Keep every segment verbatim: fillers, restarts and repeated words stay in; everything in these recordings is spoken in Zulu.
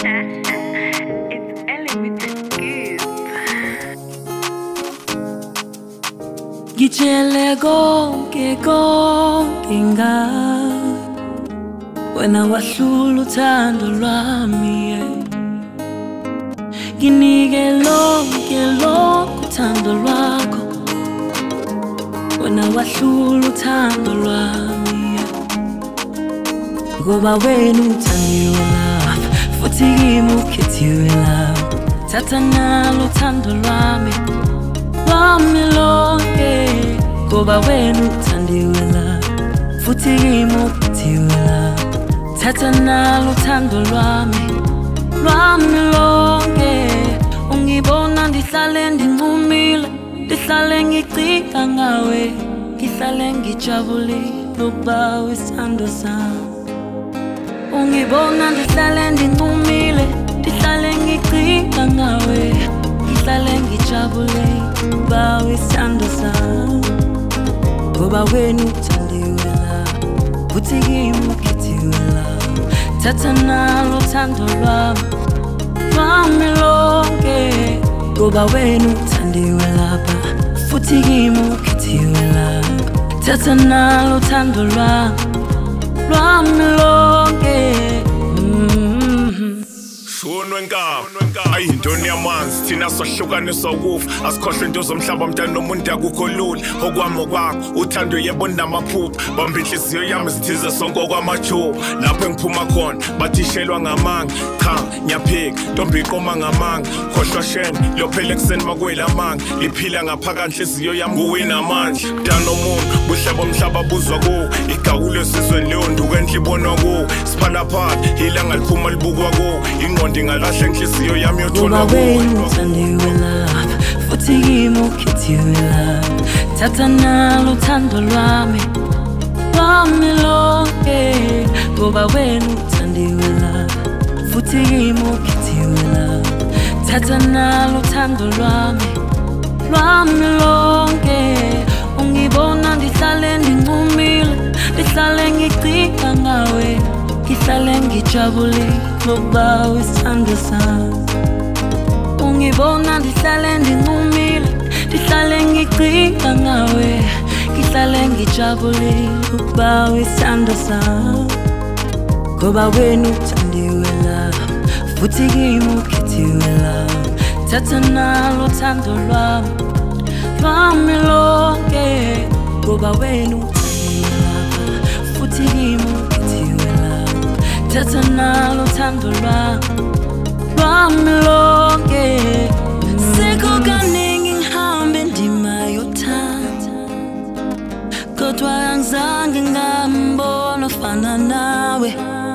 It's Ellie with the scoop. Ngitshele konke konke ngawe wena wahlula uthando lwami nginike lonke lonke uthando lwakho wena wahlula uthando lwami ngoba wena uthandiwe lapha futhi kimi ukhethiwe lapha thatha nalo uthando lwami lwami lonke ngoba wena uthandiwe lapha futhi kimi ukhethiwe lapha thatha nalo uthando lwami lwami lonke ungibona ndihlale ndinqumile ndihlale ngicika ngawe ngihlale ngijabulile ngoba wesithando sami ungibona ndihlale ndinqumile ndihlale ngicika ngawe ngihlale ngijabulile ngoba wesithando sami ngoba wena uthandiwe lapha futhi kimi ukhethiwe lapha thatha nalo uthando lwami lwami lonke ngoba wena uthandiwe lapha futhi kimi ukhethiwe lapha thatha nalo uthando lwami lwami lonke shunwe nkaba ayintoni yamanzi thina sohlukaniswa ukufa asikhohle into zomhlaba mntana nomuntu akukho lula okwami okwakho uthando yebo namaphupha bamba inhliziyo yami zithize sonke okwamajuba lapho engiphuma khona bathishelwa ngamanga cha ngiyaphika ntombi iqoma ngamanga khohlwa shene lophele ekseni makwelamanga liphila ngaphakathi inhliziyo yami kuwina amandla mntana omuntu buhlaba umhlaba buzwa kuwo igawulo sizweni leyo nduku enhle ibonwa kuwo siphala phakathi ilanga liphuma libukwa kuwo ingqondo ingalahle inhliziyo yami yothola ngoba wena uthandiwe lapha futhi kimi ukhethiwe lapha thatha nalo uthando lwami lwami lonke ngoba wena uthandiwe lapha futhi kimi ukhethiwe lapha thatha nalo uthando lwami lwami lonke ungibona ndihlale ndinqumile ndihlale ngicika ngawe ngihlale ngijabulile ngoba wesithando sami ungibona ndihlale ndinqumile ndihlale ngicika ngawe ngihlale ngijabulile ngoba wesithando sami ngoba wena uthandiwe lapha futhi kimi ukhethiwe lapha thatha nalo uthando lwami lwami lonke ngoba wena uthandiwe lapha futhi kimi ukhethiwe lapha thatha nalo uthando lwami lwami lonke sekho kaningi ngihambe ndima yothanda kodwa angizange ngambona ofana nawe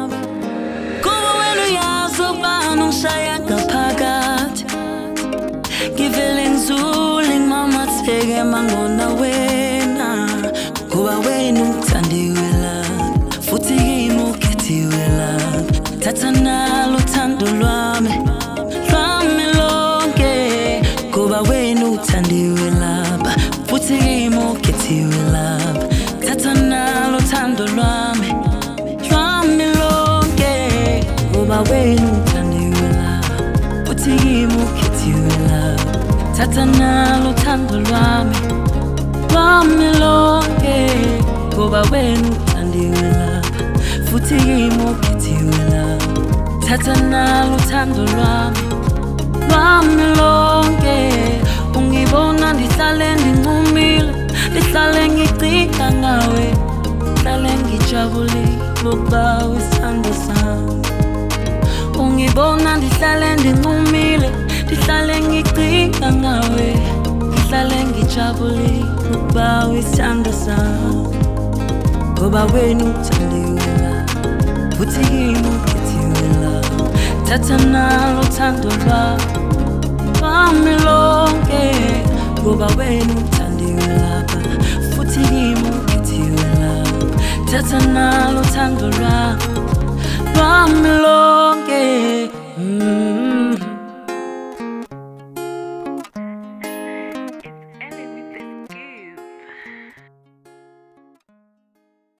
kuba wena uyazi ubani ungishaya ngaphakathi ngivele ngizule ngimamatheke mangona wena ngoba wena uthandiwe lapha futhi kimi ukhethiwe lapha thatha nalo uthando lwami lwami lonke ngoba wena uthandiwe lapha futhi kimi ukhethiwe lapha thatha nalo uthando lwami lwami lonke ngoba wena uthandiwe lapha futhi kimi ukhethiwe lapha thatha nalo uthando lwami lwami lonke ngoba wena uthandiwe lapha futhi kimi ukhethiwe lapha thatha nalo uthando lwami lwami lonke ungibona ndihlale ndinqumile ndihlale ngicika ngawe ndihlale ngijabulile ngoba wesithando sami ungibona ndihlale ndinqumile ndihlale ngicika ngawe ndihlale ngijabulile ngoba wesithando sami ngoba wena uthandiwe lapha futhi kimi ukhethiwe lapha thatha nalo uthando lwami lwami lonke ngoba wena uthandiwe lapha futhi kimi ukhethiwe lapha thatha nalo uthando lwami lwami lonke mm.